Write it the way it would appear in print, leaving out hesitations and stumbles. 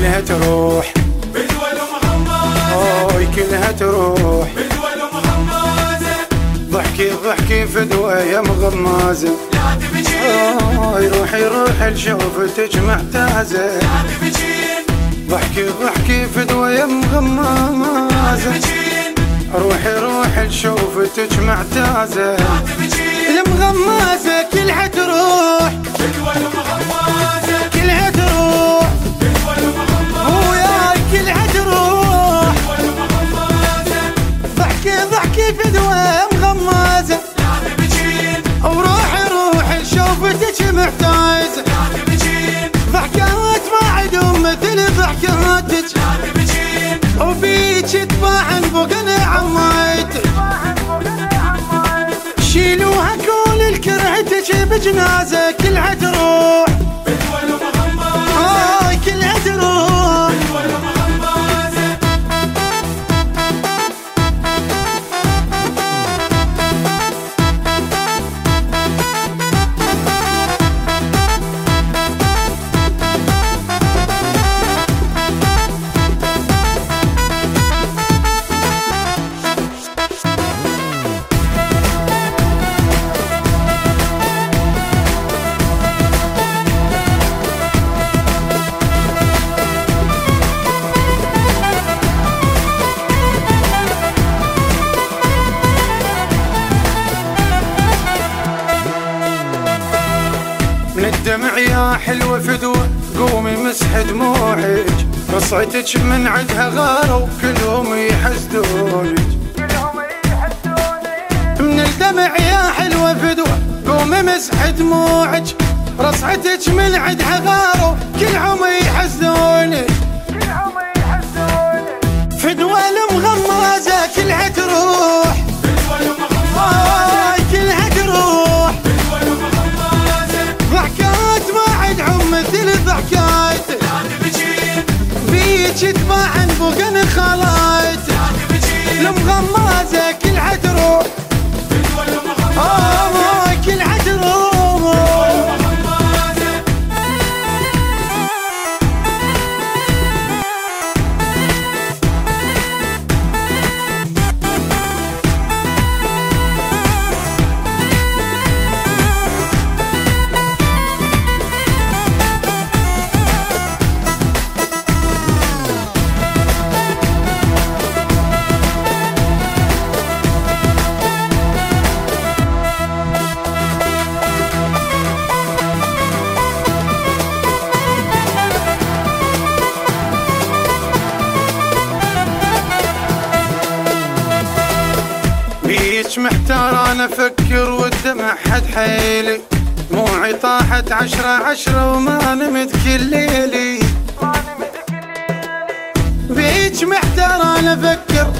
كلها تروح فدوى المغمازة، اوي كلها تروح فدوى المغمازة. ضحكي ضحكي فدوى يا مغمازة، لا تبكين روح لشوفتك معتازة. لا تبكين ضحكي ضحكي فدوى يا لا مغمازة، تبكين روح لشوفتك معتازة. لا تبكين المغمازة كلها تروح فدوى المغمازة، كلها تروح فدوى المغمازة، وياي كلها تروح. فدوى المغمازة. ضحكي ضحكي فدوى يا مغمازة، لا تبكين روح لشوفتك معتازة. لا تبكين ضحكات ما عدهم مثل ضحكاتك، لا تبكين وبيك تباعن بقنا عمايتك. شيلوها كل الكرهتك بجنازة، كلها تروح فدوى المغمازة، كلها تروح. فدوى المغمازة. من الدمع يا حلوة فدوة قومي مسح دموعك، قصعتك من عدها غاروا كلهم يحسدونك. من الدمع يا حلوة فدوة قومي مسح دموعك، رصعتك من عدها غاروا كلهم يحسدونك. فدوى المغمازة كلها تروح فدوى المغمازة، كلها تروح. فدوى المغمازة. ضحكات ما عدهم مثل ضحكاتك، لا تبكين بيك تباعن بقن خلايتك. لا تبكين المغمازة كلها تروح فدوى المغمازة، كلها تروح. المغمازة. بيك محتار انا افكر والدمع حد حيلي، دموعي طاحت 10 وما نمت كل ليلي. بيك محتار انا افكر